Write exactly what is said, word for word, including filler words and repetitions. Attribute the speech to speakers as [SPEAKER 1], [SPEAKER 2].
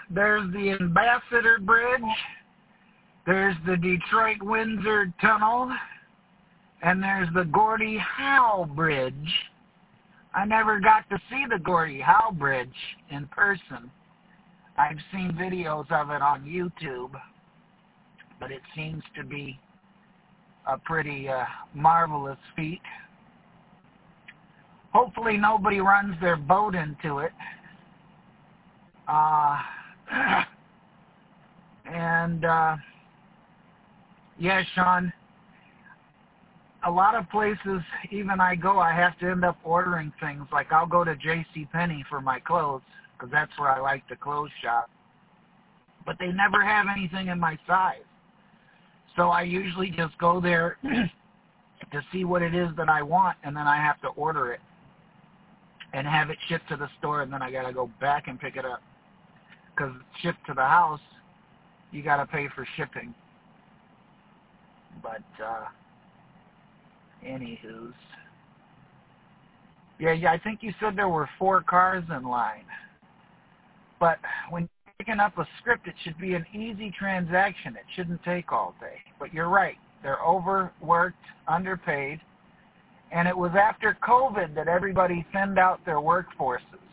[SPEAKER 1] there's the Ambassador Bridge, there's the Detroit-Windsor Tunnel, and there's the Gordie Howe Bridge. I never got to see the Gordie Howe Bridge in person. I've seen videos of it on YouTube, but it seems to be a pretty uh, marvelous feat. Hopefully nobody runs their boat into it. Uh, and, uh, yeah, Sean, a lot of places, even I go, I have to end up ordering things. Like I'll go to JCPenney for my clothes, because that's where I like to clothes shop. But they never have anything in my size. So I usually just go there to see what it is that I want, and then I have to order it and have it shipped to the store, and then I got to go back and pick it up. Because shipped to the house, you got to pay for shipping. But, uh, anywho's. Yeah, yeah, I think you said there were four cars in line. But when you're picking up a script, it should be an easy transaction. It shouldn't take all day. But you're right. They're overworked, underpaid. And it was after COVID that everybody thinned out their workforces.